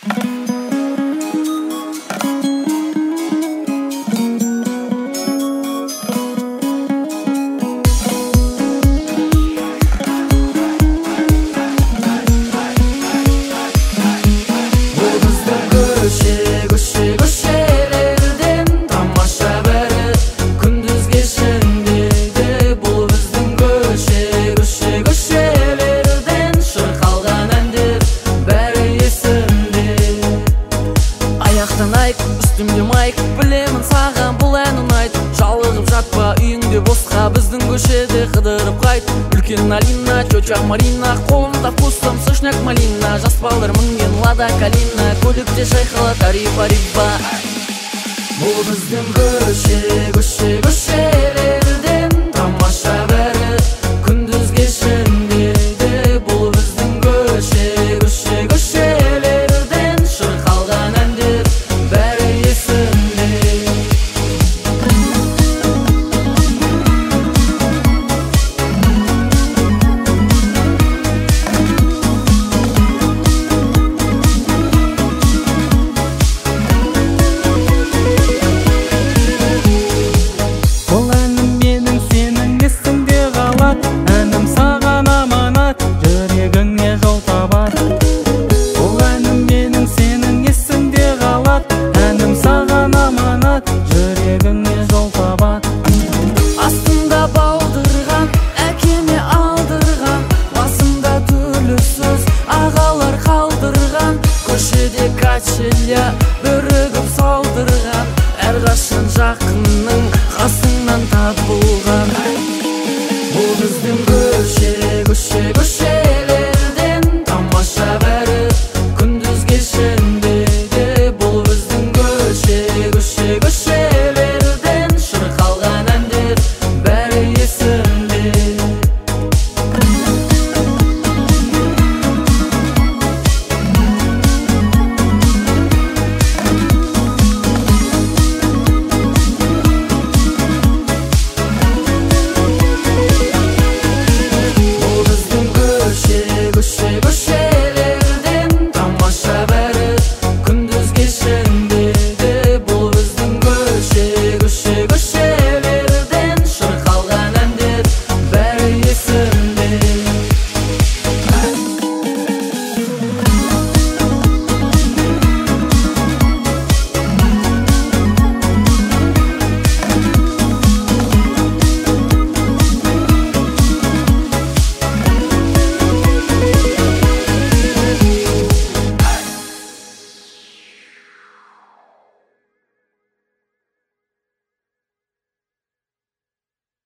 Үстімде майк, білемін саған бұл ән ұнайды. Жалығып жатпа үйіңде босқа, біздің көшеде қыдырып қайт. Үлкен Алина, тетя Марина, қолымда вкусом сушняк малина. Жас балдар мінген Лада Калина, көлікте шайқалады ариба-риба. Бұл біздің көшелерден тамаша бәрі, күндіз кешінде де. Бұл біздің көшелерден шырқалған әндер бәрі есімде. Бұл әнім менің сенің есіңде қалады, әнім саған аманат, жүрегіңе жол табады. Бұл әнім менің сенің есіңде қалады, әнім саған аманат, жүрегіңе жол табады. Астында балдырған, әкеме алдырған, басында төліссіз ағалар қалдырған. Көшеде качеля бірігіп салдырған, әрқашан жақынның қасың